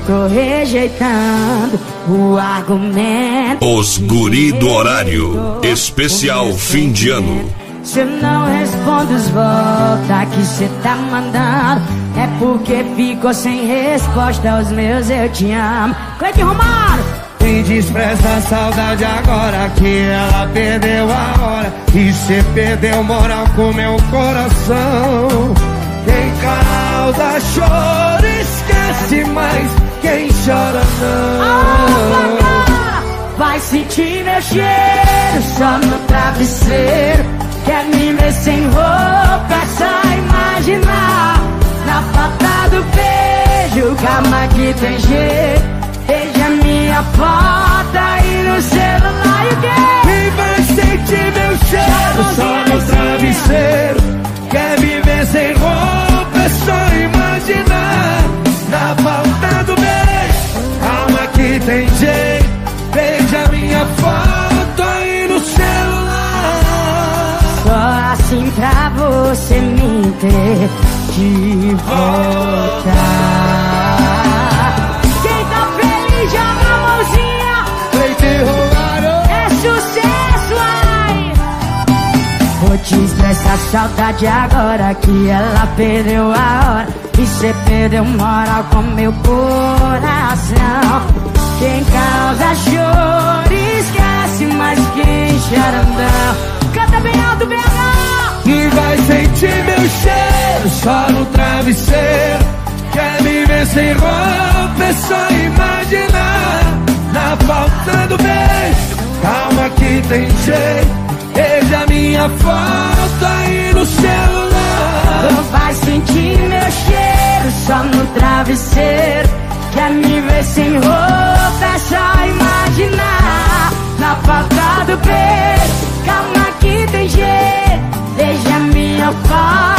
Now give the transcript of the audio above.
tô rejeitando o argumento. Os guri do horário especial fim de ano. Se eu não respondo os volta que cê tá mandando, é porque ficou sem resposta aos meus eu te amo. Cleiton Romário! Me despreza a saudade agora que ela perdeu a hora e cê perdeu moral com meu coração. Quem causa choro esquece, mas quem chora não. Vai sentir meu cheiro só no travesseiro. Quer me ver sem roupa, é só imaginar. Na falta do beijo, calma que tem jeito. Veja minha foto aí no celular e o quê? E vai sentir meu cheiro só no travesseiro. Quer me ver sem roupa, é só imaginar. Na falta do beijo, calma que tem jeito. Veja minha foto aí no celular. Só assim pra você me ter de volta. Quem tá feliz joga a mãozinha. Cleiton Romário. É sucesso, ai. Vou te expressar saudade agora que ela perdeu a hora e cê perdeu moral com meu coração. Quem causa choro esquece, mas quem chora não. Canta bem alto, BH! E vai sentir meu cheiro só no travesseiro. Quer me ver sem roupa, é só imaginar. Na falta do beijo, calma que tem jeito. Veja minha foto aí no celular. Não vai sentir meu cheiro só no travesseiro. Quer me ver sem roupa, é só imaginar. Na falta do beijo, calma que tem jeito. Veja minha foto